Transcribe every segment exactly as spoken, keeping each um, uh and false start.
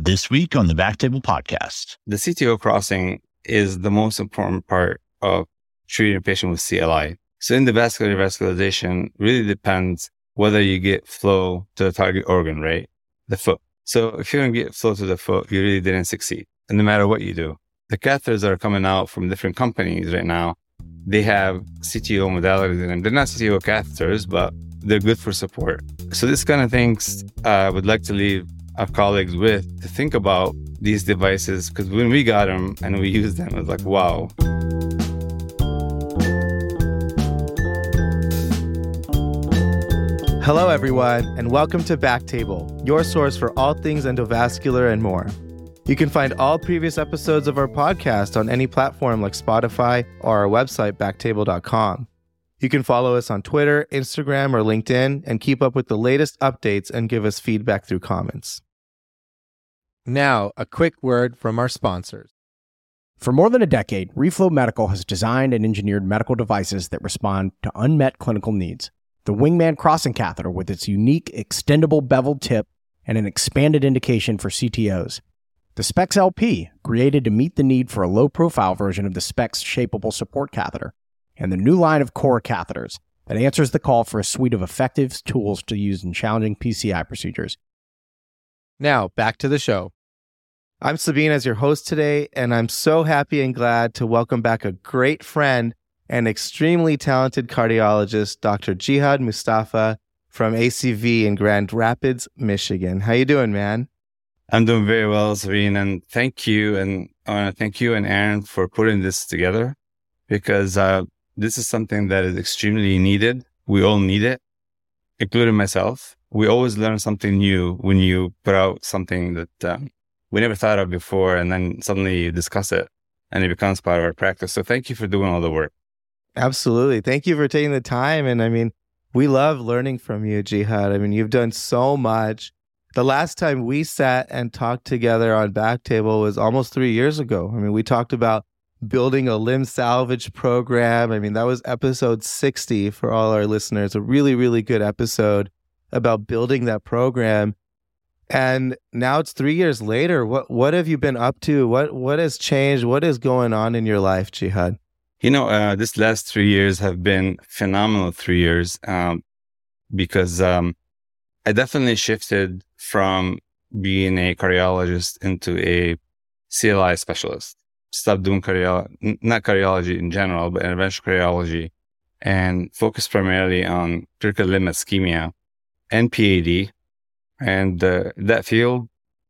This week on the Backtable Podcast. The C T O crossing is the most important part of treating a patient with C L I. So in the vascular revascularization, really depends whether you get flow to the target organ, right? The foot. So if you don't get flow to the foot, you really didn't succeed. And no matter what you do. The catheters that are coming out from different companies right now, they have C T O modalities in them. They're not C T O catheters, but they're good for support. So this kind of things uh, I would like to leave our colleagues with, to think about these devices, because when we got them and we used them, it was like, wow. Hello, everyone, and welcome to Backtable, your source for all things endovascular and more. You can find all previous episodes of our podcast on any platform like Spotify or our website, backtable dot com. You can follow us on Twitter, Instagram, or LinkedIn and keep up with the latest updates and give us feedback through comments. Now, a quick word from our sponsors. For more than a decade, Reflow Medical has designed and engineered medical devices that respond to unmet clinical needs. The Wingman Crossing Catheter, with its unique extendable beveled tip and an expanded indication for C T Os. The Specs L P, created to meet the need for a low-profile version of the Specs shapeable support catheter, and the new line of Core catheters that answers the call for a suite of effective tools to use in challenging P C I procedures. Now, back to the show. I'm Sabine as your host today, and I'm so happy and glad to welcome back a great friend and extremely talented cardiologist, Doctor Jihad Mustafa from A C V in Grand Rapids, Michigan. How you doing, man? I'm doing very well, Sabine, and thank you. And I want to thank you and Aaron for putting this together, because uh, this is something that is extremely needed. We all need it, including myself. We always learn something new when you put out something that um, we never thought of before, and then suddenly you discuss it and it becomes part of our practice. So thank you for doing all the work. Absolutely. Thank you for taking the time. And I mean, we love learning from you, Jihad. I mean, you've done so much. The last time we sat and talked together on Backtable was almost three years ago. I mean, we talked about building a limb salvage program. I mean, that was episode sixty for all our listeners, a really, really good episode about building that program. And now it's three years later. What what have you been up to? What what has changed? What is going on in your life, Jihad? You know, uh, this last three years have been phenomenal three years um, because um, I definitely shifted from being a cardiologist into a C L I specialist. Stopped doing cardiology, not cardiology in general, but interventional cardiology, and focused primarily on critical limb ischemia and P A D. And uh, that field,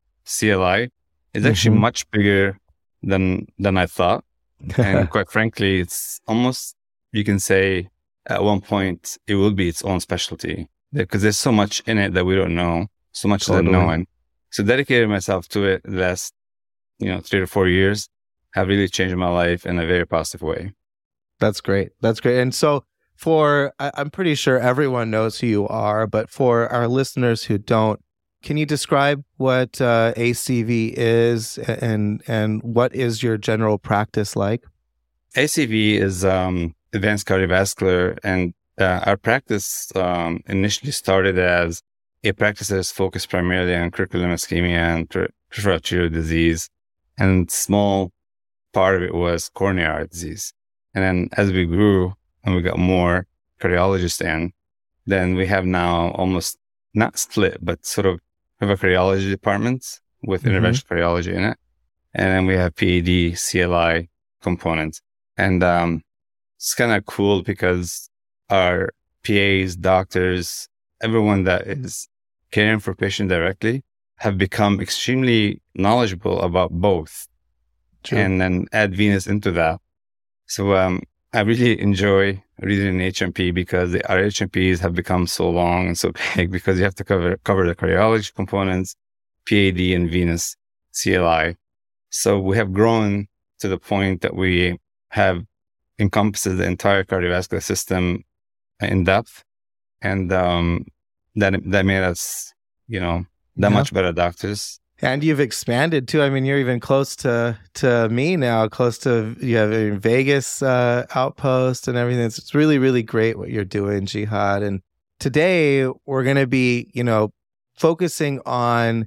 C L I, is actually mm-hmm. much bigger than than I thought. And quite frankly, it's almost, you can say, at one point, it will be its own specialty, because there's so much in it that we don't know, so much totally. Is unknown. So dedicated myself to it the last, you know, three to four years have really changed my life in a very positive way. That's great. That's great. And so for, I, I'm pretty sure everyone knows who you are, but for our listeners who don't, can you describe what uh, A C V is and and what is your general practice like? A C V is um, advanced cardiovascular, and uh, our practice um, initially started as a practice that is focused primarily on critical limb ischemia and peripheral arterial disease, and small part of it was coronary artery disease. And then as we grew and we got more cardiologists in, then we have now almost not split, but sort of have a cardiology departments with mm-hmm. interventional cardiology in it. And then we have P A D, C L I components. And um, it's kind of cool because our P As, doctors, everyone that is caring for patients directly have become extremely knowledgeable about both. True. And then add venous into that. So um, I really enjoy reading an H M P because the, our H M Ps have become so long and so big because you have to cover cover the cardiology components, P A D and venous, C L I. So we have grown to the point that we have encompasses the entire cardiovascular system in depth. And um, that that made us, you know, that yeah. much better doctors. And you've expanded too. I mean, you're even close to, to me now, close to, you have a Vegas uh, outpost and everything. It's, it's really, really great what you're doing, Jihad. And today we're going to be, you know, focusing on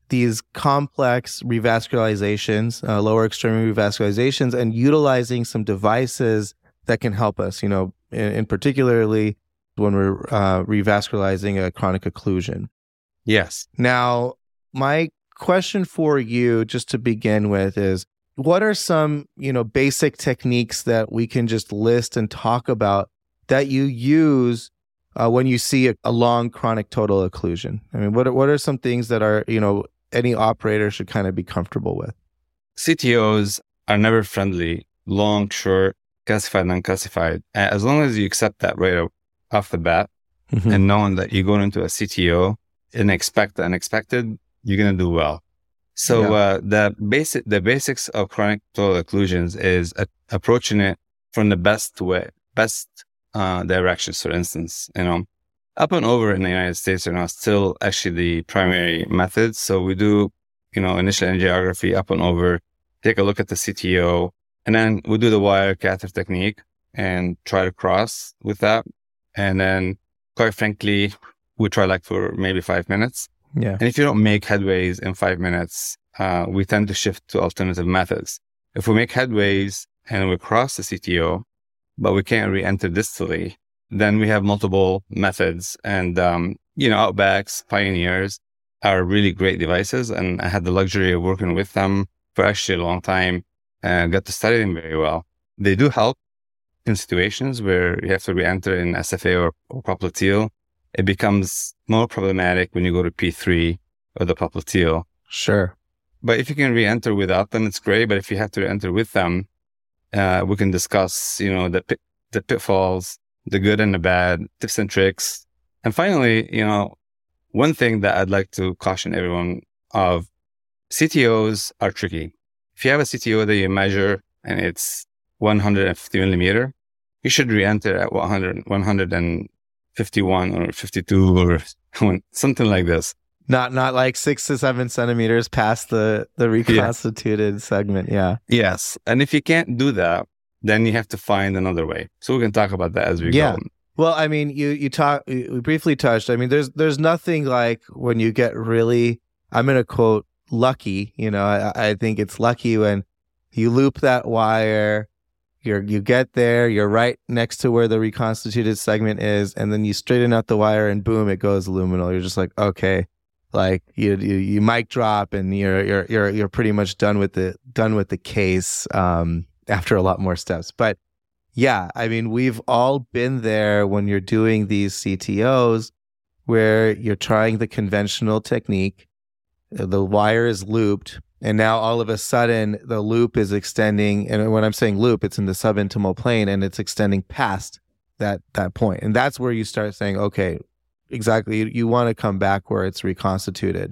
these complex revascularizations, uh, lower extremity revascularizations, and utilizing some devices that can help us, you know, in, in particularly when we're uh, revascularizing a chronic occlusion. Yes. Now, my question for you, just to begin with, is what are some, you know, basic techniques that we can just list and talk about that you use uh, when you see a, a long chronic total occlusion? I mean, what are, what are some things that are, you know, any operator should kind of be comfortable with? C T Os are never friendly, long, short, calcified, non-calcified. As long as you accept that right off the bat, mm-hmm. and knowing that you're going into a C T O and expect the unexpected, you're going to do well. So yeah. uh, the basic, the basics of chronic total occlusions is a, approaching it from the best way, best uh, directions. For instance, you know, up and over in the United States are now still actually the primary methods. So we do, you know, initial angiography up and over, take a look at the C T O, and then we do the wire catheter technique and try to cross with that. And then, quite frankly, we try like for maybe five minutes. Yeah. And if you don't make headways in five minutes, uh, we tend to shift to alternative methods. If we make headways and we cross the C T O, but we can't re-enter distally, then we have multiple methods. And, um, you know, Outbacks, Pioneers are really great devices. And I had the luxury of working with them for actually a long time and got to study them very well. They do help in situations where you have to re-enter in S F A or, or popliteal. It becomes more problematic when you go to P three or the popliteal. Sure. But if you can re-enter without them, it's great. But if you have to re-enter with them, uh, we can discuss, you know, the pit, the pitfalls, the good and the bad, tips and tricks. And finally, you know, one thing that I'd like to caution everyone of, C T Os are tricky. If you have a C T O that you measure and it's one hundred fifty millimeter, you should re-enter at one hundred, one fifty-one or fifty-two or something like this. Not not like six to seven centimeters past the, the reconstituted yeah. segment. Yeah. Yes. And if you can't do that, then you have to find another way. So we can talk about that as we yeah. go. Well, I mean, you you talk we briefly touched. I mean, there's there's nothing like when you get really, I'm going to quote, lucky. You know, I, I think it's lucky when you loop that wire. You're, you get there, you're right next to where the reconstituted segment is, and then you straighten out the wire and boom, it goes luminal. You're just like, okay, like you you, you mic drop and you're you're you're you're pretty much done with the done with the case um, after a lot more steps. But yeah, I mean, we've all been there when you're doing these C T Os where you're trying the conventional technique, the wire is looped. And now all of a sudden the loop is extending. And when I'm saying loop, it's in the subintimal plane and it's extending past that, that point. And that's where you start saying, okay, exactly. You, you want to come back where it's reconstituted.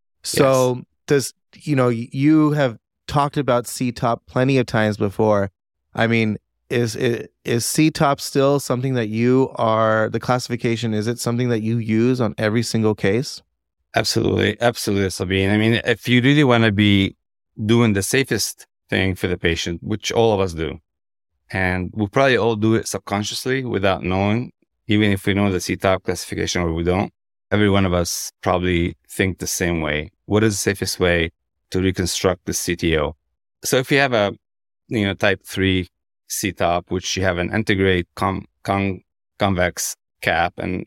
So yes. does, you know, you have talked about C TOP plenty of times before. I mean, is, is, is C TOP still something that you are, the classification, is it something that you use on every single case? Absolutely. Absolutely, Sabine. I mean, if you really want to be doing the safest thing for the patient, which all of us do, and we probably all do it subconsciously without knowing, even if we know the C TOP classification or we don't, every one of us probably think the same way. What is the safest way to reconstruct the C T O? So if you have a, you know, type three C TOP, which you have an integrate com, con, convex cap, and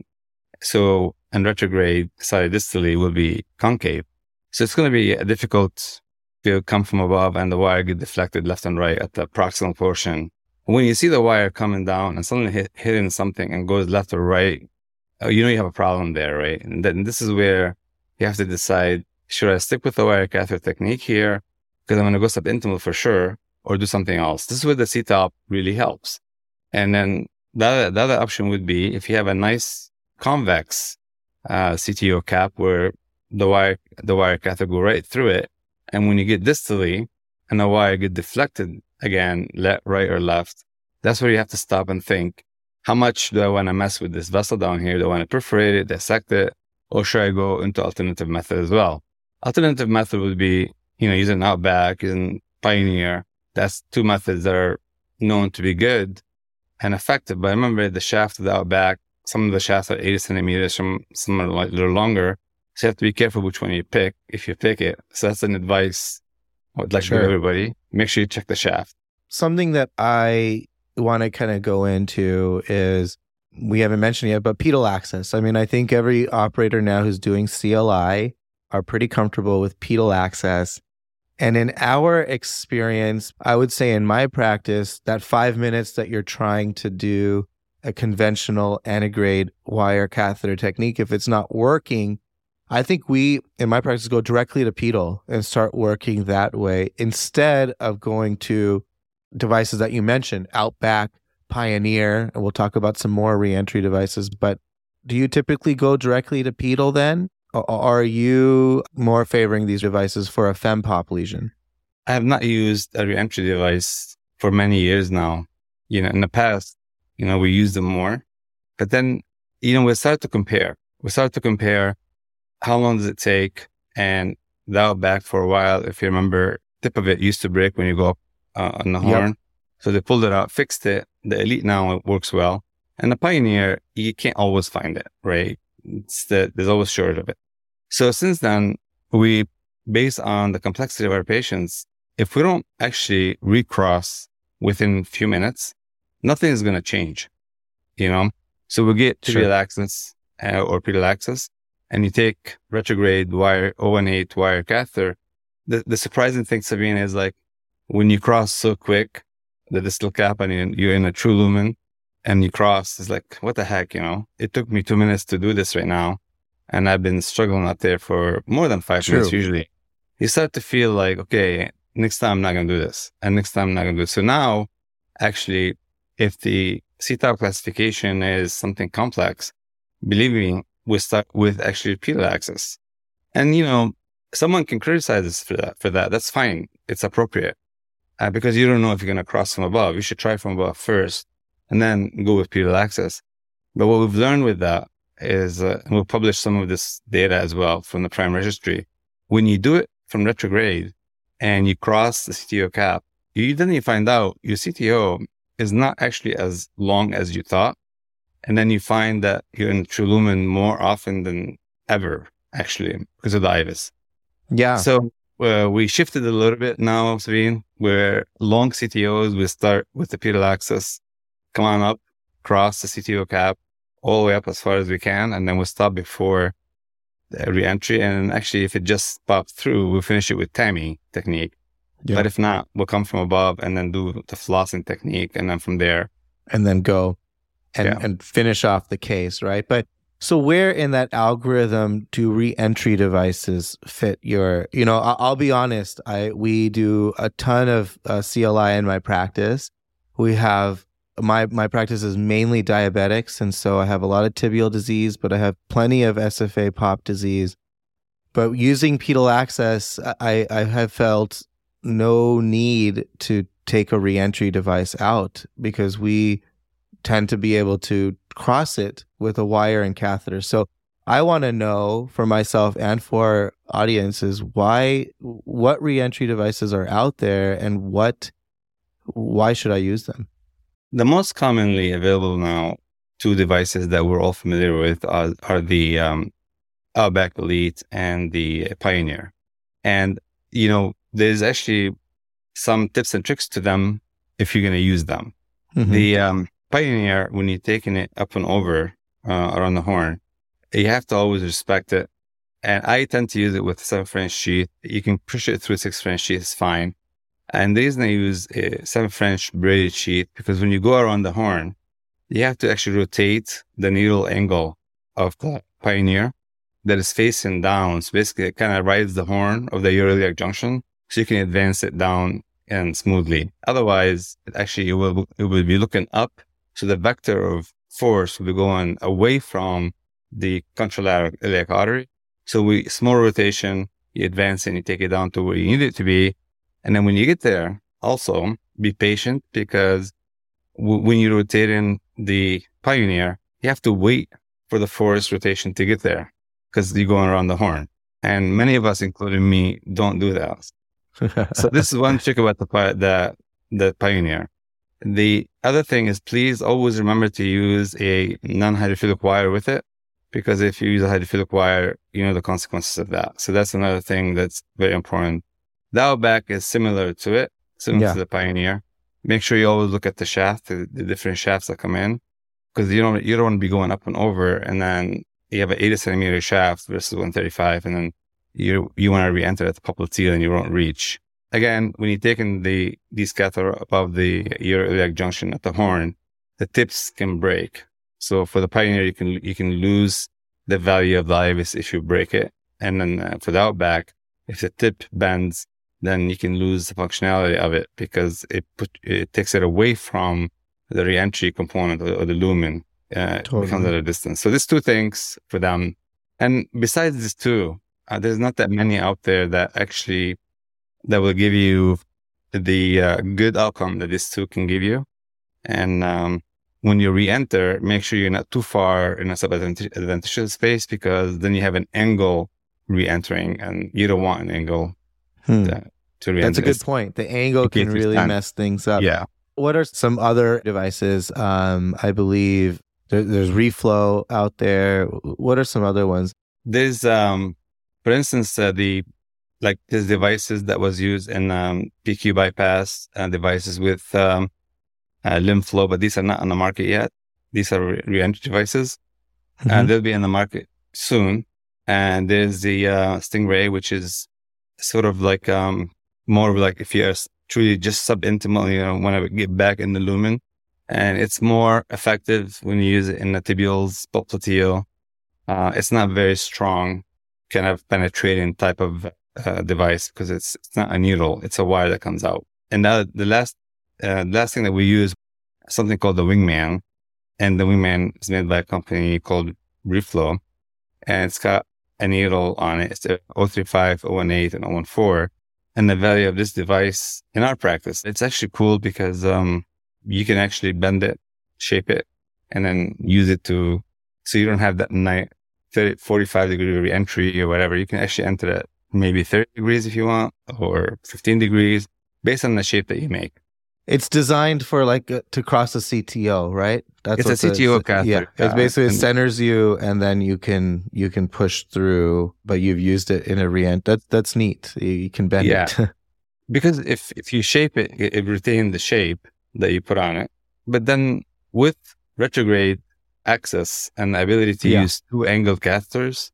so and retrograde side distally will be concave. So it's going to be difficult to come from above and the wire get deflected left and right at the proximal portion. When you see the wire coming down and suddenly hit, hitting something and goes left or right, you know you have a problem there, right? And then this is where you have to decide, should I stick with the wire catheter technique here because I'm going to go subintimal for sure, or do something else? This is where the C TOP really helps. And then the other, the other option would be if you have a nice convex uh, C T O cap where the wire the wire catheter go right through it, and when you get distally and the wire get deflected again, left, right, or left, that's where you have to stop and think, how much do I want to mess with this vessel down here? Do I want to perforate it, dissect it, or should I go into alternative method as well? Alternative method would be, you know, using Outback, using Pioneer. That's two methods that are known to be good and effective. But remember, the shaft of the Outback, some of the shafts are eighty centimeters, some some are a little longer. So you have to be careful which one you pick if you pick it. So that's an advice I would like Sure. to give everybody. Make sure you check the shaft. Something that I want to kind of go into is, we haven't mentioned yet, but pedal access. I mean, I think every operator now who's doing C L I are pretty comfortable with pedal access. And in our experience, I would say in my practice, that five minutes that you're trying to do a conventional antegrade wire catheter technique, if it's not working, I think we, in my practice, go directly to pedal and start working that way instead of going to devices that you mentioned, Outback, Pioneer, and we'll talk about some more reentry devices. But do you typically go directly to pedal then? Or are you more favoring these devices for a fempop lesion? I have not used a reentry device for many years now. You know, in the past, you know, we used them more. But then, you know, we started to compare. We started to compare how long does it take? And the Outback for a while, if you remember, tip of it used to break when you go up uh, on the horn. Yep. So they pulled it out, fixed it. The Elite now, it works well. And the Pioneer, you can't always find it, right? It's the, there's always short of it. So since then, we, based on the complexity of our patients, if we don't actually recross within a few minutes, nothing is going to change, you know? So we get tibial sure. access uh, or pedal access, and you take retrograde wire, O one eight wire catheter. The, the surprising thing, Sabine, is like when you cross so quick, the distal cap, and you're in a true lumen, and you cross, it's like, what the heck, you know? It took me two minutes to do this right now. And I've been struggling out there for more than five True. minutes usually. You start to feel like, okay, next time I'm not going to do this. And next time I'm not going to do it. So now, actually, if the C T A P classification is something complex, believe me, we start with actually pedal access. And, you know, someone can criticize us for that. For that, That's fine. It's appropriate. Uh, because you don't know if you're going to cross from above. You should try from above first and then go with pedal access. But what we've learned with that is, uh, and we'll publish some of this data as well from the PRIME registry. When you do it from retrograde and you cross the C T O cap, you then you find out your C T O is not actually as long as you thought. And then you find that you're in true lumen more often than ever, actually, because of the I V U S. Yeah. So uh, we shifted a little bit now, Sabine, where long C T Os, we start with the pedal access, come on up, cross the C T O cap, all the way up as far as we can, and then we'll stop before the re-entry. And actually, if it just popped through, we'll finish it with T A M I technique. Yeah. But if not, we'll come from above and then do the flossing technique, and then from there. And then go and, yeah. and finish off the case, right? But so where in that algorithm do re-entry devices fit your, you know, I'll, I'll be honest, I we do a ton of uh, C L I in my practice. We have My my practice is mainly diabetics, and so I have a lot of tibial disease, but I have plenty of S F A P O P disease. But using pedal access, I, I have felt no need to take a reentry device out because we tend to be able to cross it with a wire and catheter. So I want to know for myself and for audiences why what reentry devices are out there and what why should I use them? The most commonly available now two devices that we're all familiar with are, are the um, Outback Elite and the Pioneer. And, you know, there's actually some tips and tricks to them if you're going to use them. Mm-hmm. The um, Pioneer, when you're taking it up and over uh, around the horn, you have to always respect it. And I tend to use it with seven French sheath. You can push it through six French sheath, it's fine. And the reason I use a seven French braided sheath, because when you go around the horn, you have to actually rotate the needle angle of the Pioneer that is facing down. So basically, it kind of rides the horn of the uroiliac junction, so you can advance it down and smoothly. Otherwise, it actually it will it will be looking up, so the vector of force will be going away from the contralateral iliac artery. So we small rotation, you advance and you take it down to where you need it to be. And then when you get there, also be patient, because w- when you're rotating the Pioneer, you have to wait for the force rotation to get there because you're going around the horn. And many of us, including me, don't do that. So this is one trick about the, the, the Pioneer. The other thing is, please always remember to use a non-hydrophilic wire with it. because if you use a hydrophilic wire, you know the consequences of that. So that's another thing that's very important. The Outback is similar to it, similar Yeah. to the Pioneer. Make sure you always look at the shaft, the, the different shafts that come in, because you don't you don't want to be going up and over, and then you have an eighty centimeter shaft versus one thirty-five, and then you you want to re-enter at the popliteal and you won't reach. Again, when you're taking the these catheter above the uroiliac junction at the horn, the tips can break. So for the Pioneer, you can you can lose the value of the I V I S if you break it, and then uh, for the Outback, if the tip bends, then you can lose the functionality of it because it put it takes it away from the reentry component or, or the lumen. Uh, Totally. becomes at a distance. So there's two things for them, and besides these two, uh, there's not that many out there that actually that will give you the uh, good outcome that these two can give you. And um, when you re-enter, make sure you're not too far in a sub-adventitial space, because then you have an angle re-entering, and you don't want an angle Hmm. to, to re-enter. That's a good It's- point. The angle in case can there's really time. mess things up. Yeah. What are some other devices? Um, I believe there, there's Reflow out there. What are some other ones? There's, um, for instance, uh, the like there's devices that was used in um, P Q bypass uh, devices with um, uh, lymph flow, but these are not on the market yet. These are re- re-entry devices, Mhm. and they'll be in the market soon. And there's the uh, Stingray, which is sort of like um, more of like if you're truly just subintimal, you know, want to get back in the lumen, and it's more effective when you use it in the tibials, popliteal. Uh, it's not very strong, kind of penetrating type of uh, device because it's it's not a needle; it's a wire that comes out. And now the last uh, last thing that we use is something called the Wingman, and the Wingman is made by a company called Reflow, and it's got a needle on it. It's a oh three five, oh one eight, and oh one four. And the value of this device in our practice, it's actually cool because um, you can actually bend it, shape it, and then use it to, so you don't have that ni- thirty, forty-five degree re-entry or whatever. You can actually enter it maybe thirty degrees if you want, or fifteen degrees, based on the shape that you make. It's designed for like uh, to cross a C T O, right? That's It's a what C the- T O catheter, Yeah, it's yeah. basically it And- centers you, and then you can you can push through, but you've used it in a re-ent. That's that's neat. You, you can bend Yeah. it. Because if, if you shape it, it, it retains the shape that you put on it. But then with retrograde access and the ability to Yeah. use two angled catheters,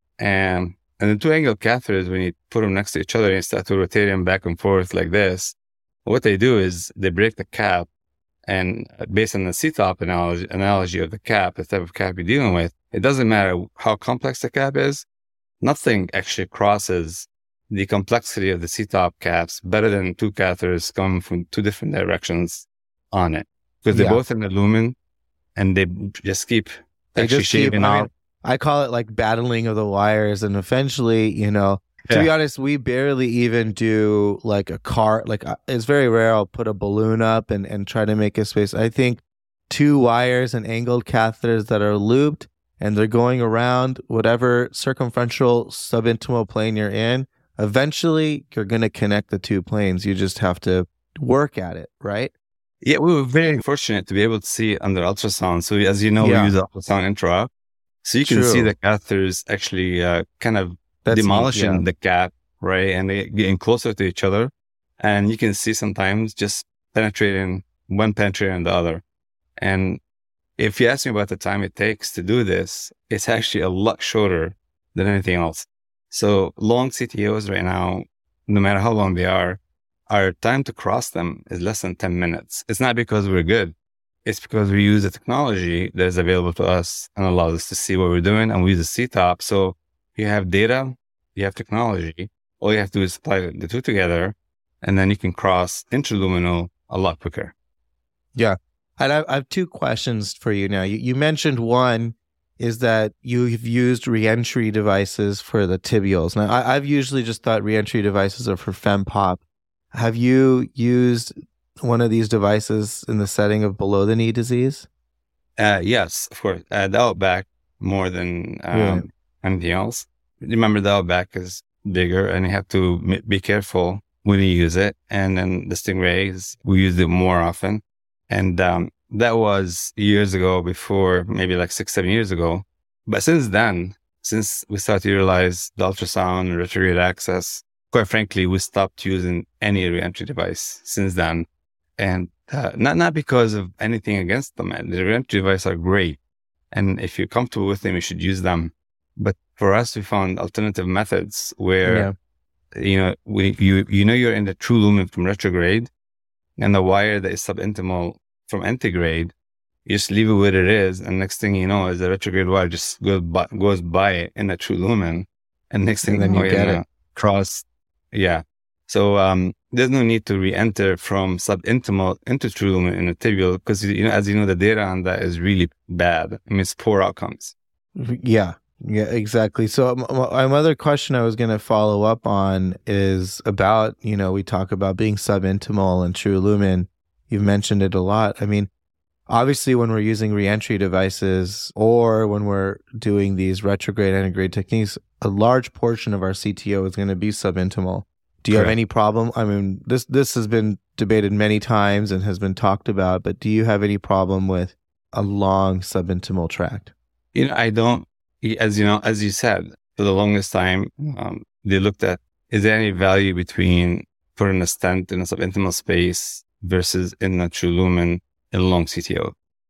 and and the two angled catheters, when you put them next to each other and start to rotate them back and forth like this, what they do is they break the cap, and based on the C-top analogy, analogy of the cap, the type of cap you're dealing with, it doesn't matter how complex the cap is. Nothing actually crosses the complexity of the C-top caps better than two catheters coming from two different directions on it, because they're Yeah. both in the lumen, and they just keep They actually just keep- shaving I mean, out. I call it like battling of the wires, and eventually, you know, to be Yeah. honest, we barely even do like a car. Like uh, it's very rare I'll put a balloon up and and try to make a space. I think two wires and angled catheters that are looped and they're going around whatever circumferential subintimal plane you're in. Eventually, you're going to connect the two planes. You just have to work at it, right? Yeah, we were very fortunate to be able to see it under ultrasound. So as you know, Yeah. we use ultrasound intra, so you can see True. the catheters actually uh, kind of That's neat, demolishing yeah. the cap, right? And they getting closer to each other. And you can see sometimes just penetrating, one penetrating the other. And if you ask me about the time it takes to do this, it's actually a lot shorter than anything else. So long C T Os right now, no matter how long they are, our time to cross them is less than ten minutes. It's not because we're good. It's because we use the technology that is available to us and allows us to see what we're doing, and we use the C-top. So you have data, you have technology. All you have to do is apply the two together, and then you can cross intraluminal a lot quicker. And I, I have two questions for you now. You, you mentioned one is that you've used reentry devices for the tibials. Now, I, I've usually just thought reentry devices are for FemPop. Have you used one of these devices in the setting of below the knee disease? Uh, yes, of course. Uh, the Outback more than um, Yeah. anything else. Remember, the Outback is bigger, and you have to m- be careful when you use it. And then the Stingrays, we use it more often. And um, that was years ago, before maybe like six, seven years ago. But since then, since we started to utilize the ultrasound and retrograde access, quite frankly, we stopped using any reentry device since then. And uh, not, not because of anything against them. The reentry devices are great. And if you're comfortable with them, you should use them. But for us, we found alternative methods where, yeah. you know, we, you, you know, you're in the true lumen from retrograde and the wire that is subintimal from antegrade. You just leave it where it is. And next thing you know is the retrograde wire just goes by, goes by it in the true lumen. And next thing and then you know, you get you know, it. Cross. Yeah. So, um, there's no need to re-enter from subintimal into true lumen in the tibial because, you know, as you know, the data on that is really bad. I mean, it's poor outcomes. Yeah. Yeah, exactly. So my, my other question I was going to follow up on is about, you know, we talk about being subintimal and true lumen. You've mentioned it a lot. I mean, obviously when we're using reentry devices or when we're doing these retrograde antegrade techniques, a large portion of our C T O is going to be subintimal. Do you Correct. have any problem? I mean, this this has been debated many times and has been talked about, but do you have any problem with a long subintimal tract? You know, I don't, as you know, as you said, for the longest time, um, they looked at, is there any value between putting a stent in a subintimal space versus in a true lumen in a long C T O?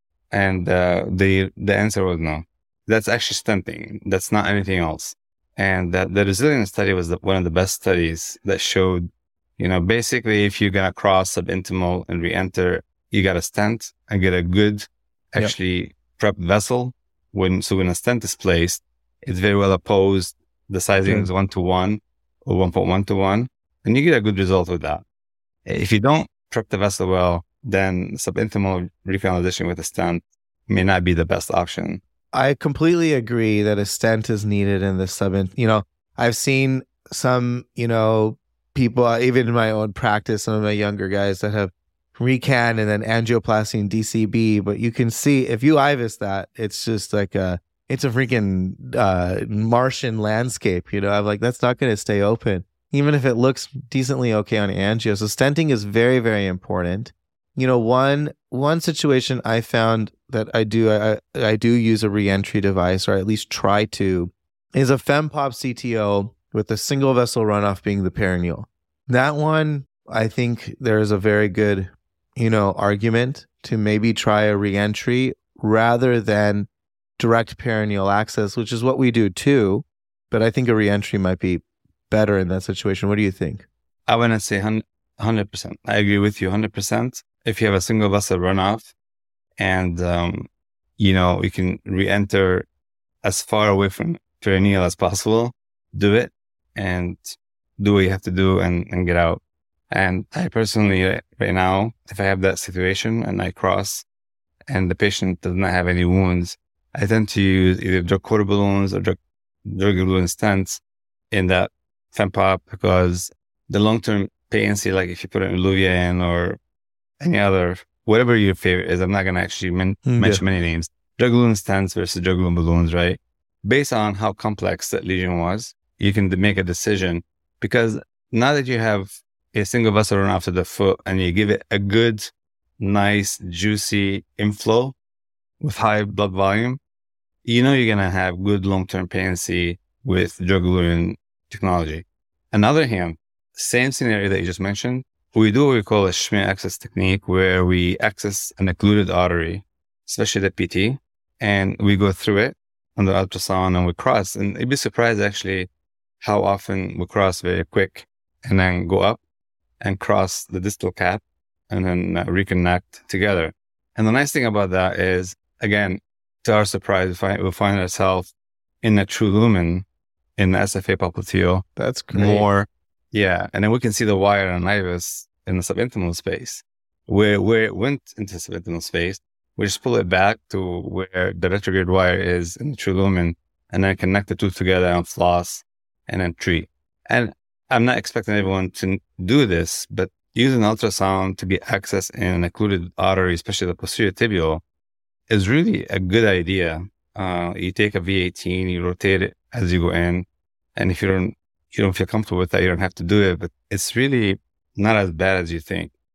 And uh, the the answer was no. That's actually stenting. That's not anything else. And that the resilience study was the, one of the best studies that showed, you know, basically if you're going to cross subintimal and re-enter, you got to stent and get a good, actually yep. prepped vessel. When, so when a stent is placed, it's very well opposed. The sizing mm. is one to one or one point one to one, and you get a good result with that. If you don't prep the vessel well, then subintimal recanalization with a stent may not be the best option. I completely agree that a stent is needed in the sub. You know, I've seen some, you know, people, even in my own practice, some of my younger guys that have recan and then angioplasty and D C B, but you can see if you I V U S that, it's just like a, it's a freaking uh, Martian landscape. You know, I'm like, that's not going to stay open, even if it looks decently okay on angio. So stenting is very, very important. You know, one one situation I found that I do I, I do use a reentry device, or at least try to, is a FemPop C T O with a single vessel runoff being the perineal. That one, I think there is a very good, you know, argument to maybe try a reentry rather than direct perineal access, which is what we do too. But I think a reentry might be better in that situation. What do you think? I want to say one hundred percent. I agree with you one hundred percent. If you have a single vessel runoff and, um, you know, you can re-enter as far away from perineal as possible, do it and do what you have to do and, and get out. And I personally, right now, if I have that situation and I cross and the patient does not have any wounds, I tend to use either drug-coated balloons or drug, drug balloon stents in that FemPop because the long-term patency, like if you put an Eluvia in or any other, whatever your favorite is, I'm not going to actually men- mm, mention yeah. many names. Drug balloon stents versus drug balloon balloons, right? Based on how complex that lesion was, you can make a decision because now that you have a single vessel runoff to the foot and you give it a good, nice, juicy inflow with high blood volume, you know you're going to have good long-term patency with drug balloon technology. On the other hand, same scenario that you just mentioned, we do what we call a Schmidt access technique where we access an occluded artery, especially the P T, and we go through it on the ultrasound and we cross. And you'd be surprised actually how often we cross very quick and then go up and cross the distal cap and then uh, reconnect together. And the nice thing about that is, again, to our surprise, we find, we find ourselves in a true lumen in the S F A popliteal. That's great. More, yeah. And then we can see the wire and I V U S in the subintimal space. Where, where it went into the subintimal space, we just pull it back to where the retrograde wire is in the true lumen and then connect the two together and floss and then treat. And I'm not expecting everyone to do this, but using ultrasound to get access in an occluded artery, especially the posterior tibial, is really a good idea. Uh, you take a V eighteen, you rotate it as you go in. And if you don't, you don't feel comfortable with that, you don't have to do it, but it's really not as bad as you think.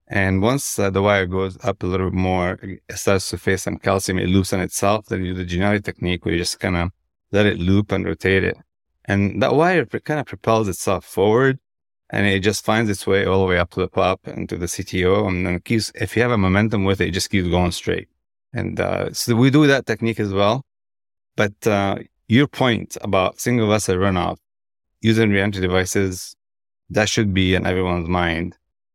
And once uh, the wire goes up a little bit more, it starts to face some calcium, it loops on itself. Then you do the Giannelli technique where you just kind of let it loop and rotate it. And that wire kind of propels itself forward, and it just finds its way all the way up to the pop and to the C T O. And then it keeps, if you have a momentum with it, it just keeps going straight. And uh, so we do that technique as well. But uh, your point about single vessel runoff, using reentry devices, that should be in everyone's mind.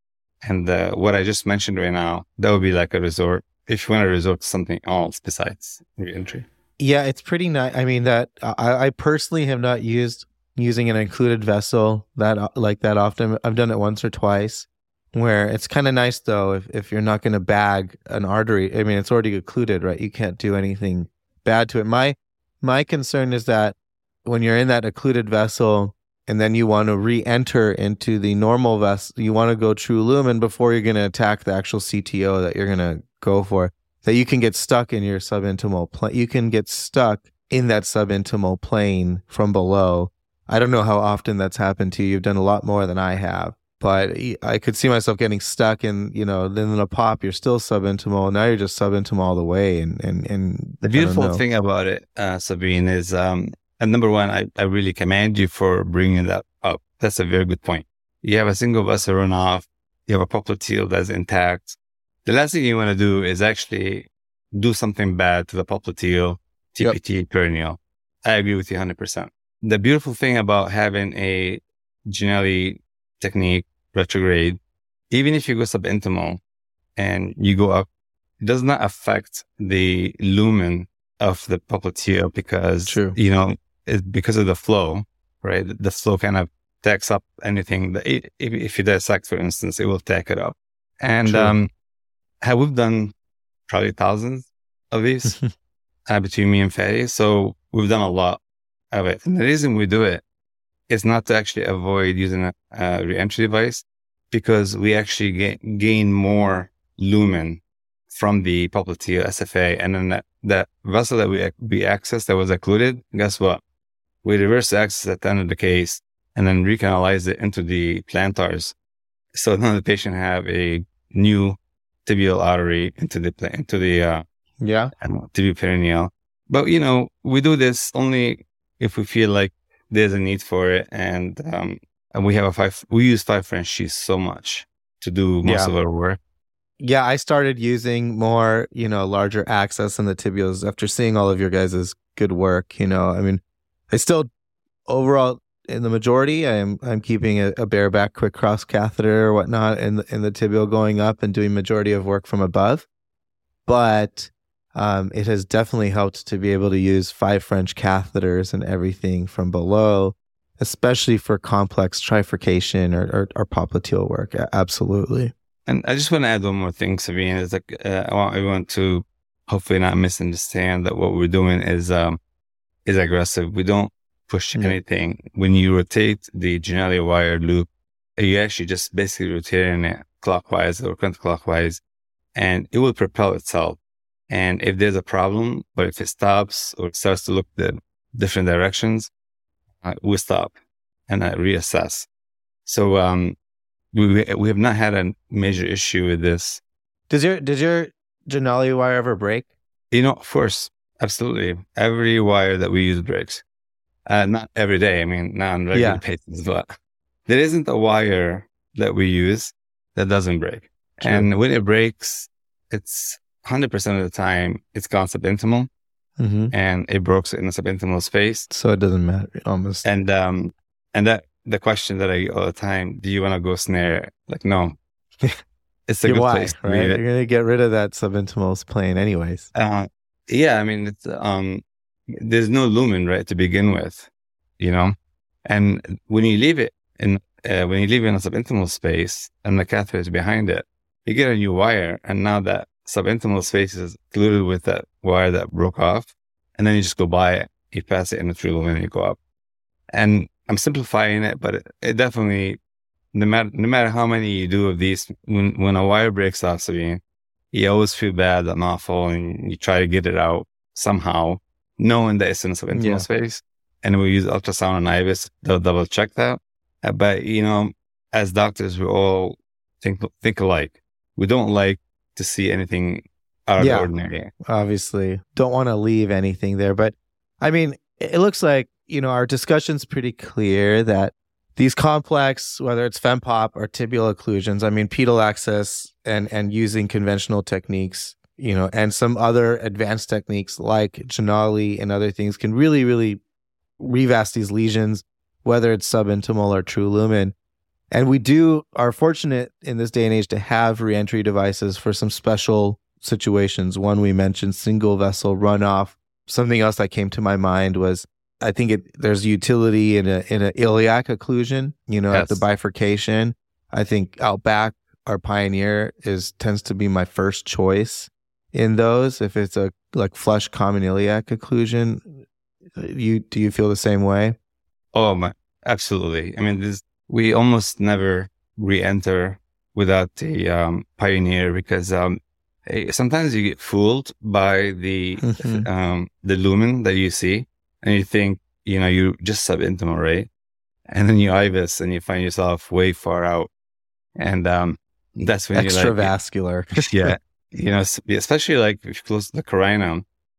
And uh, what I just mentioned right now, that would be like a resort if you want to resort to something else besides reentry. Yeah, it's pretty nice. I mean, that I, I personally have not used using an included vessel that like that often. I've done it once or twice, where it's kind of nice though if, if you're not going to bag an artery. I mean, it's already occluded, right? You can't do anything bad to it. My my concern is that when you're in that occluded vessel, and then you want to re-enter into the normal vessel, you want to go true lumen before you're going to attack the actual C T O that you're going to go for, that you can get stuck in your subintimal plane. You can get stuck in that subintimal plane from below. I don't know how often that's happened to you. You've done a lot more than I have, but I could see myself getting stuck in, you know, then in a pop, you're still subintimal. Now you're just subintimal all the way. And, and, and the beautiful thing about it, uh, Sabine, is, um, and number one, I, I really commend you for bringing that up. That's a very good point. You have a single vessel runoff. You have a popliteal that's intact. The last thing you want to do is actually do something bad to the popliteal, T P T, yep. Perineal. I agree with you one hundred percent. The beautiful thing about having a Giannelli technique retrograde, even if you go subintimal and you go up, it does not affect the lumen of the popliteal because, True. you know, it, because of the flow, right? The flow kind of takes up anything that it, if, if you dissect, for instance, it will take it up. And True. um, have we've done probably thousands of these uh, between me and Fadi. So we've done a lot of it. And the reason we do it is not to actually avoid using a, a re-entry device, because we actually gain, gain more lumen from the popliteal S F A. And then that, that vessel that we, we accessed that was occluded, guess what? We reverse access at the end of the case and then recanalize it into the plantars. So now the patient have a new tibial artery into the, into the, uh, yeah, tibial perineal. But, you know, we do this only if we feel like there's a need for it. And, um, and we have a five, we use five French sheaths so much to do most yeah. of our work. Yeah, I started using more, you know, larger access in the tibials after seeing all of your guys' good work. You know, I mean, I still overall in the majority, I'm I'm keeping a, a bareback quick cross catheter or whatnot in the in the tibial going up and doing majority of work from above. But um, it has definitely helped to be able to use five French catheters and everything from below, especially for complex trifurcation or or, or popliteal work. Absolutely. And I just want to add one more thing, Sabine. Is like uh, I want everyone to hopefully not misunderstand that what we're doing is um is aggressive. We don't push mm-hmm. anything. When you rotate the Giannelli wire loop, you actually just basically rotating it clockwise or counterclockwise, and it will propel itself. And if there's a problem, or if it stops or it starts to look the different directions, uh, we stop and uh, reassess. So um. We we have not had a major issue with this. Does your did your Giannelli wire ever break? You know, of course, absolutely. Every wire that we use breaks. Uh, not every day. I mean, not on regular yeah. basis, but there isn't a wire that we use that doesn't break. True. And when it breaks, it's one hundred percent of the time it's gone subintimal, mm-hmm. and it broke in the subintimal space. So it doesn't matter almost. And um and that. The question that I get all the time, do you want to go snare? Like, no. It's a good why, place. Right? You're going to get rid of that subintimal plane anyways. Uh, yeah, I mean, it's, um, there's no lumen, right, to begin with, you know? And when you leave it in, uh, when you leave it in a subintimal space and the catheter is behind it, you get a new wire. And now that subintimal space is glued with that wire that broke off. And then you just go by it, you pass it in the true lumen and you go up. And I'm simplifying it, but it, it definitely, no matter no matter how many you do of these, when when a wire breaks off, Sabine, you always feel bad and awful, and you try to get it out somehow, knowing that it's in a subintimal yeah. space. And we use ultrasound and I V S, they'll double check that. Uh, but you know, as doctors, we all think think alike. we don't like to see anything out of Yeah. the ordinary. Obviously, don't want to leave anything there. But I mean, it looks like, you know, our discussion's pretty clear that these complex, whether it's FemPop or tibial occlusions, I mean, pedal access and, and using conventional techniques, you know, and some other advanced techniques like Janali and other things can really, really revast these lesions, whether it's subintimal or true lumen. And we do are fortunate in this day and age to have reentry devices for some special situations. One we mentioned, single vessel runoff. Something else that came to my mind was, I think it, there's utility in a in an iliac occlusion, you know, Yes. at the bifurcation. I think Outback or Pioneer is tends to be my first choice in those. If it's a like flush common iliac occlusion, you do you feel the same way? Oh my, absolutely. I mean, this, we almost never re-enter without the um, Pioneer because um, eh, sometimes you get fooled by the Mhm. um, the lumen that you see, and you think, you know, you just subintimal, right? And then you I V U S and you find yourself way far out, and um, that's when you're like, Extravascular. yeah, you know, s- especially like if you're close to the carina.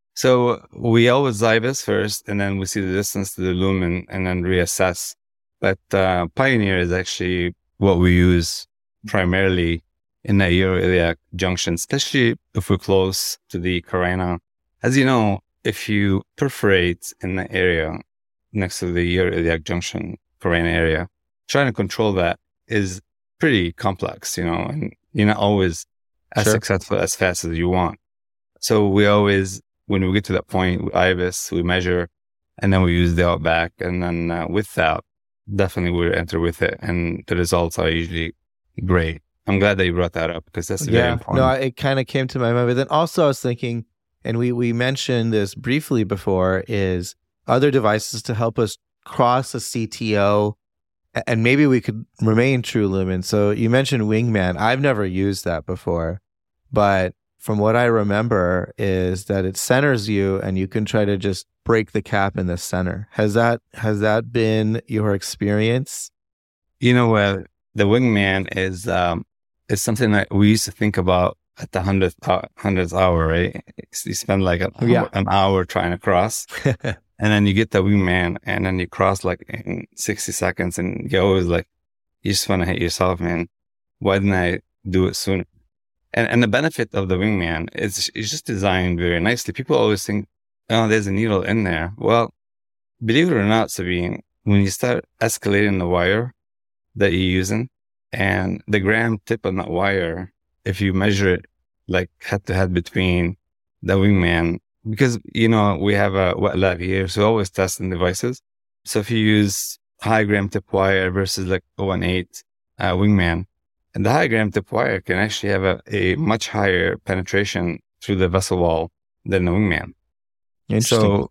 So we always I V U S first, and then we see the distance to the lumen, and then reassess. But uh, Pioneer is actually what we use primarily in the uroiliac junction, especially if we're close to the carina. As you know, if you perforate in the area next to the uroiliac junction, carina area, trying to control that is pretty complex, you know, and you're not always as Sure. successful as fast as you want. So we always, when we get to that point, we I V U S, we measure, and then we use the Outback. And then uh, with that, definitely we enter with it. And the results are usually great. I'm glad that you brought that up because that's very Yeah, important. no, I- it kind of came to my mind. But then also I was thinking, and we we mentioned this briefly before, is other devices to help us cross a C T O, a- and maybe we could remain true lumen. So you mentioned Wingman. I've never used that before, but from what I remember is that it centers you, and you can try to just break the cap in the center. Has that has that been your experience? You know what? The Wingman is um, is something that we used to think about at the hundredth hou- hundredth hour, right? You spend like an, Yeah. hour, an hour trying to cross, and then you get the Wingman, and then you cross like in sixty seconds, and you always like, you just want to hit yourself, man. Why didn't I do it sooner? And and the benefit of the Wingman is it's just designed very nicely. People always think, oh, there's a needle in there. Well, believe it or not, Sabine, when you start escalating the wire that you're using and the gram tip on that wire, if you measure it like head to head between the Wingman, because, you know, we have a wet lab here, so we always test in devices. So if you use high gram tip wire versus like oh one eight uh, Wingman, and the high gram tip wire can actually have a, a much higher penetration through the vessel wall than the Wingman. Interesting. So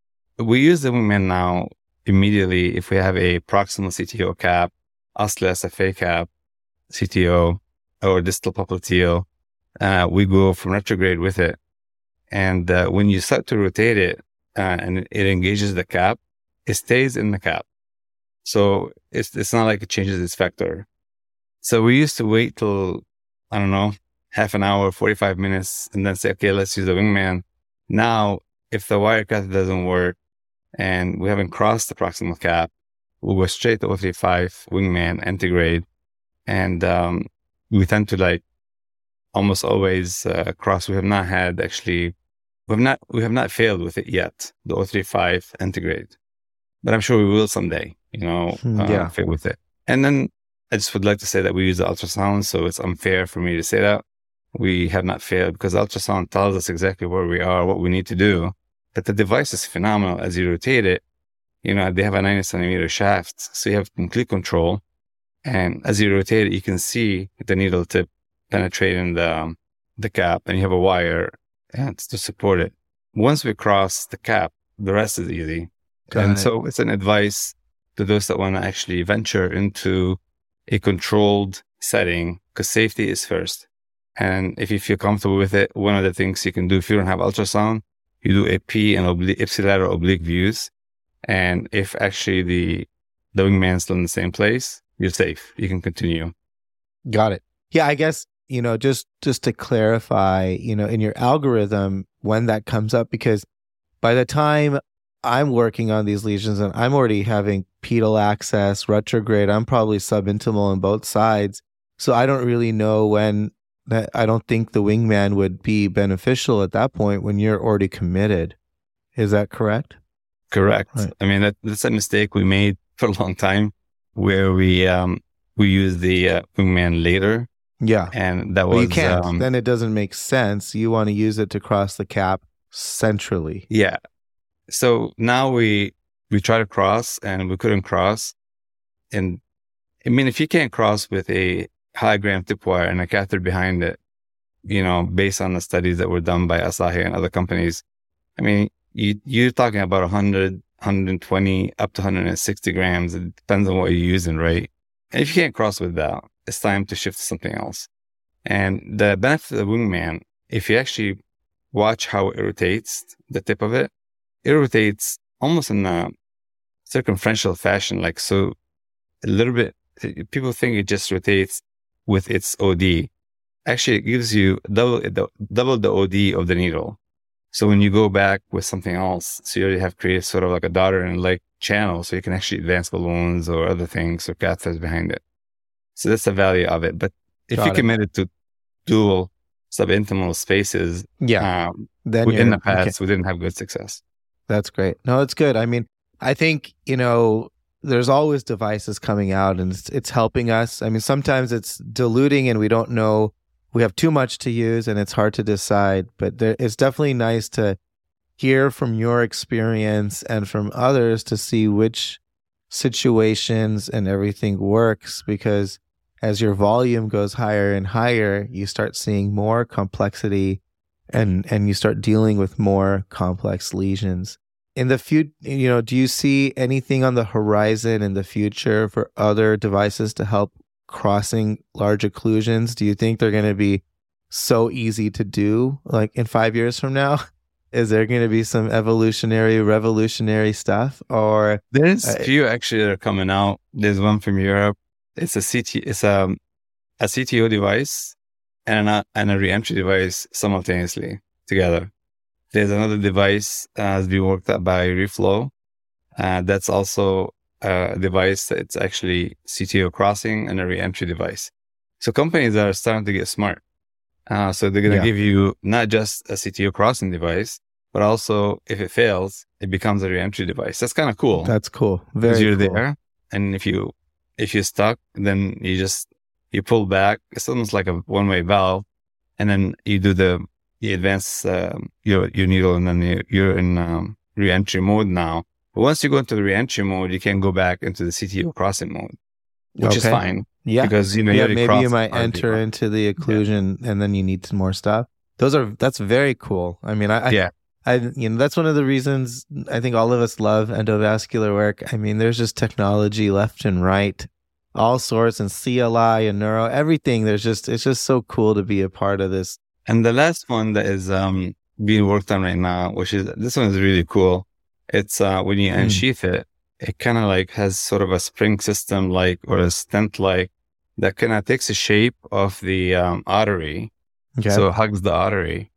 we use the Wingman now immediately if we have a proximal C T O cap, osteo S F A cap, C T O, or distal popliteal. Uh, we go from retrograde with it. And uh, when you start to rotate it uh, and it engages the cap, it stays in the cap. So it's it's not like it changes its vector. So we used to wait till, I don't know, half an hour, forty-five minutes, and then say, okay, let's use the Wingman. Now, if the wire cut doesn't work and we haven't crossed the proximal cap, we'll go straight to oh three five Wingman integrate. And um, we tend to like almost always uh, cross. We have not had actually, we have not, we have not failed with it yet, the oh three five integrate. But I'm sure we will someday, you know, Hmm, uh, yeah. fail with it. And then I just would like to say that we use the ultrasound, so it's unfair for me to say that. We have not failed because ultrasound tells us exactly where we are, what we need to do. But the device is phenomenal as you rotate it. You know, they have a ninety centimeter shaft, so you have complete control. And as you rotate it, you can see the needle tip penetrating the, um, the cap, and you have a wire and to support it. Once we cross the cap, the rest is easy. Got and it. so it's an advice to those that want to actually venture into a controlled setting, because safety is first. And if you feel comfortable with it, one of the things you can do if you don't have ultrasound, you do a P and obli- ipsilateral oblique views. And if actually the, the Wingman's still in the same place, you're safe. You can continue. Got it. Yeah, I guess you know, just just to clarify, you know, in your algorithm when that comes up, because by the time I'm working on these lesions and I'm already having pedal access, retrograde, I'm probably subintimal on both sides. So I don't really know when that, I don't think the wingman would be beneficial at that point when you're already committed. Is that correct? Correct. Right. I mean, that, that's a mistake we made for a long time where we, um, we used the uh, wingman later. Yeah. And that But was, you can't. um, Then it doesn't make sense. You want to use it to cross the cap centrally. yeah. So now we, we try to cross and we couldn't cross. And I mean, if you can't cross with a high gram tip wire and a catheter behind it, you know, based on the studies that were done by Asahi and other companies, I mean, you, you're talking about one hundred, one twenty up to one hundred sixty grams. It depends on what you're using, right? And if you can't cross with that, it's time to shift to something else. And the benefit of the wingman, if you actually watch how it rotates, the tip of it, it rotates almost in a circumferential fashion. Like, so a little bit, people think it just rotates with its O D. Actually, it gives you double, double the O D of the needle. So when you go back with something else, so you already have created sort of like a daughter and like channel, so you can actually advance balloons or other things or catheters behind it. So that's the value of it. But if Got you it. committed to dual subintimal spaces, Yeah. um, Then in you're the past, okay. we didn't have good success. That's great. No, it's good. I mean, I think, you know, there's always devices coming out and it's, it's helping us. I mean, sometimes it's diluting and we don't know, we have too much to use and it's hard to decide, but there, it's definitely nice to hear from your experience and from others to see which situations and everything works, because as your volume goes higher and higher, you start seeing more complexity and and you start dealing with more complex lesions. In the future, you know, do you see anything on the horizon in the future for other devices to help crossing large occlusions? Do you think they're going to be so easy to do, like in five years from now? Is there going to be some evolutionary, revolutionary stuff? Or There's Uh, a few actually that are coming out. There's one from Europe. It's a C T, it's a, a C T O device and a, and a reentry device simultaneously together. There's another device uh, has been worked out by Reflow. Uh, that's also a device that's actually C T O crossing and a reentry device. So companies are starting to get smart. Uh, so they're going to Yeah. give you not just a C T O crossing device, but also if it fails, it becomes a reentry device. That's kind of cool. that's cool. Because Very you're cool. there, and if you if you're stuck, then you just you pull back. It's almost like a one way valve, and then you do the you advance um, your your needle, and then you, you're in um, reentry mode now. But once you go into the reentry mode, you can go back into the C T O crossing mode, which is Okay. fine Yeah. because you know you Yeah, already maybe you crossed might R D. enter into the occlusion and then you need some more stuff. Those are that's very cool. I mean, I, I Yeah. I you know that's one of the reasons I think all of us love endovascular work. I mean, there's just technology left and right, all sorts, and C L I and neuro, everything. There's just it's just so cool to be a part of this. And the last one that is um, being worked on right now, which is this one is really cool. It's uh, when you Mm. unsheath it, it kind of like has sort of a spring system like or a stent like that kind of takes the shape of the um, artery. Okay. So it hugs the artery,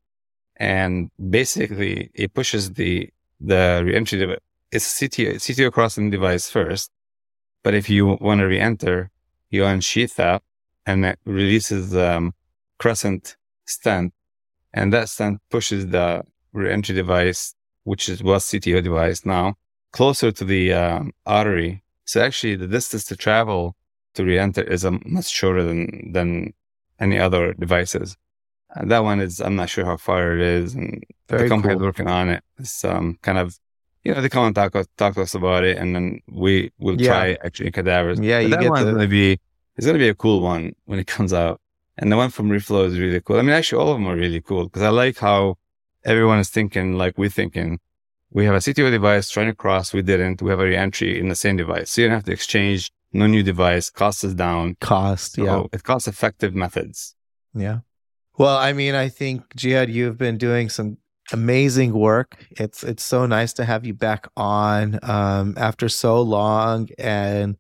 and basically it pushes the the reentry device. It's a C T O, C T O crossing device first, but if you want to reenter, you unsheath that, and it releases um, crescent stent, and that stent pushes the reentry device, which is was C T O device now, closer to the um, artery. So actually, the distance to travel to reenter is um, much shorter than than any other devices. And that one is, I'm not sure how far it is, and Very the company cool. working on it. It's um, kind of, you know, they come and talk, talk to us about it, and then we will Yeah. try actually cadavers. Yeah, But you that get one's the- going to be, it's going to be a cool one when it comes out. And the one from Reflow is really cool. I mean, actually, all of them are really cool because I like how everyone is thinking like we're thinking. We have a C T O device trying to cross, we didn't. We have a reentry in the same device. So you don't have to exchange, no new device, cost is down. Cost. So Yeah. it costs effective methods. Yeah. Well, I mean, I think Jihad, you've been doing some amazing work. It's it's so nice to have you back on um, after so long, and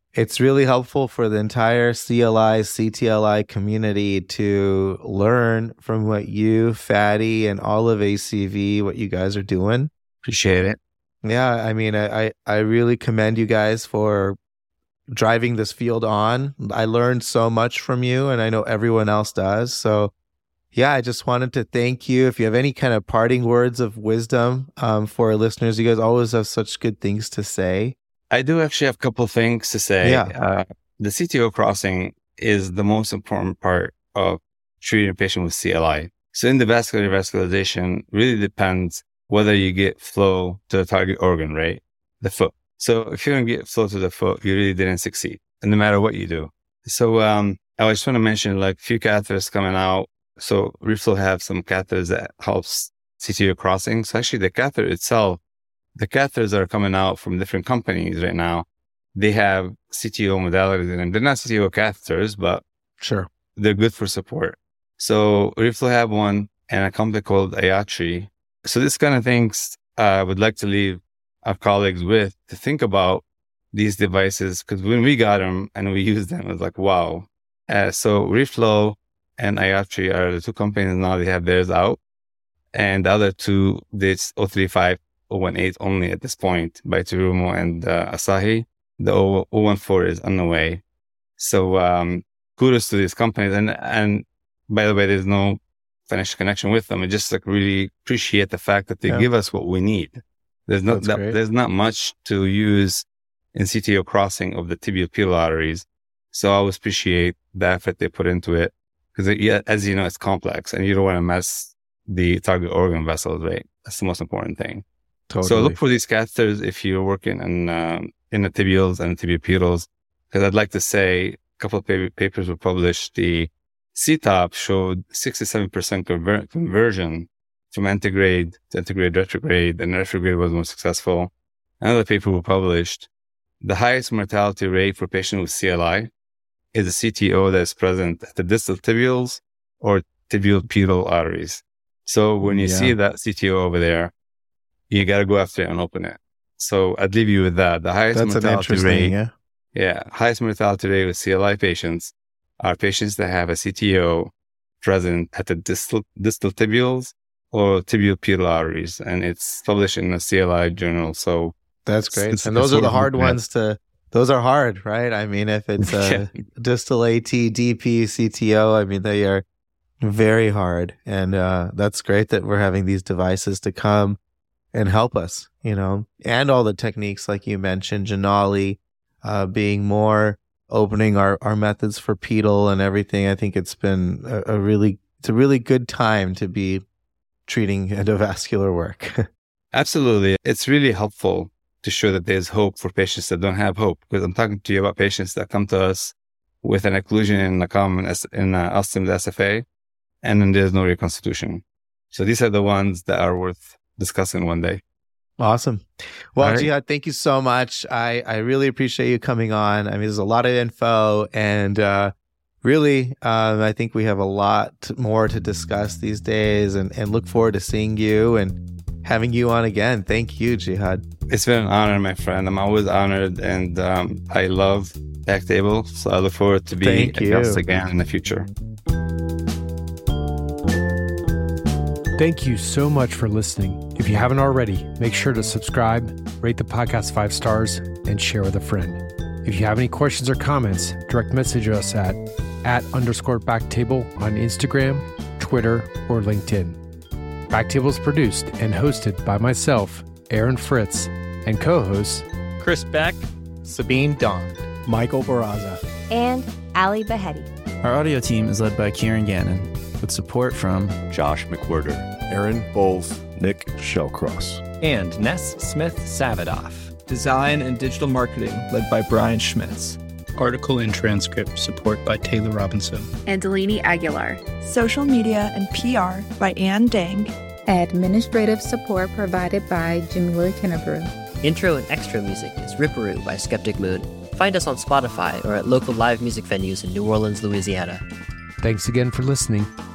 it's really helpful for the entire C L I, C T L I community to learn from what you, Fady, and all of A C V, what you guys are doing. Appreciate it. Yeah, I mean, I, I, I really commend you guys for driving this field on. I learned so much from you, and I know everyone else does. So, yeah, I just wanted to thank you. If you have any kind of parting words of wisdom um, for our listeners, you guys always have such good things to say. I do actually have a couple of things to say. Yeah. Uh, the C T O crossing is the most important part of treating a patient with C L I. So in the vascular revascularization, really depends whether you get flow to the target organ, right? The foot. So if you don't get flow to the foot, you really didn't succeed, and no matter what you do. So um, I just want to mention like a few catheters coming out. So Reflow have some catheters that helps C T O crossing. So actually the catheter itself, the catheters that are coming out from different companies right now, they have C T O modalities in them. They're not C T O catheters, but Sure. they're good for support. So Reflow have one and a company called Ayatri. So this kind of things uh, I would like to leave our colleagues with to think about these devices, because when we got them and we used them, it was like, wow. Uh, so Reflow and Ayatri are the two companies now. They have theirs out. And the other two, this zero three five, zero one eight only at this point by Terumo and uh, Asahi. The zero one four is on the way. So um, kudos to these companies. And and by the way, there's no financial connection with them. I just like really appreciate the fact that they Yeah. give us what we need. There's not that, there's not much to use in C T O crossing of the tibial arteries. So I always appreciate the effort they put into it, because yeah, as you know, it's complex and you don't want to mess the target organ vessels, right? That's the most important thing. Totally. So look for these catheters if you're working in, um, in the tibials and tibiopedals, because I'd like to say a couple of pa- papers were published. The C TOP showed sixty-seven percent conver- conversion from antegrade to antegrade retrograde, and retrograde was more successful. Another paper was published. The highest mortality rate for patients with C L I is a C T O that is present at the distal tibials or tibial pedal arteries. So when you Yeah. see that C T O over there, you got to go after it and open it. So I'd leave you with that. The highest That's an mortality interesting, rate, yeah. yeah, highest mortality rate with C L I patients are patients that have a C T O present at the distal, distal tibials or tibial pedal arteries. And it's published in the C L I journal. So That's great. It's- and it's those are the worth hard looking at. ones to, those are hard, right? I mean, if it's a distal AT, DP, C T O, I mean, they are very hard. And uh, that's great that we're having these devices to come and help us, you know, and all the techniques like you mentioned, Janali, uh, being more opening our, our methods for pedal and everything. I think it's been a, a really, it's a really good time to be treating endovascular work. absolutely. It's really helpful to show that there's hope for patients that don't have hope. Because I'm talking to you about patients that come to us with an occlusion in a common S- in a ostomy S F A, and then there's no reconstitution. So these are the ones that are worth discussing one day. Awesome. Well, All right. Jihad, thank you so much. I, I really appreciate you coming on. I mean, there's a lot of info, and uh, really, um, I think we have a lot more to discuss these days, and, and look forward to seeing you and having you on again. Thank you, Jihad. It's been an honor, my friend. I'm always honored, and um, I love Backtable. So I look forward to being Thank a you. guest again in the future. Thank you so much for listening. If you haven't already, make sure to subscribe, rate the podcast five stars, and share with a friend. If you have any questions or comments, direct message us at at underscore backtable on Instagram, Twitter, or LinkedIn. Backtable is produced and hosted by myself, Aaron Fritz, and co-hosts Chris Beck, Sabine Don. Michael Barraza. and Ali Behetti. our audio team is led by Kieran Gannon, with support from Josh McWhirter, Aaron Bowles, Nick Shellcross. and Ness Smith-Savadoff. Design and digital marketing led by Brian Schmitz. Article and transcript support by Taylor Robinson. and Delaney Aguilar. Social media and P R by Ann Dang. Administrative support provided by Jamila Kennebrew. Intro and extra music is Ripperoo by Skeptic Moon. Find us on Spotify or at local live music venues in New Orleans, Louisiana. Thanks again for listening.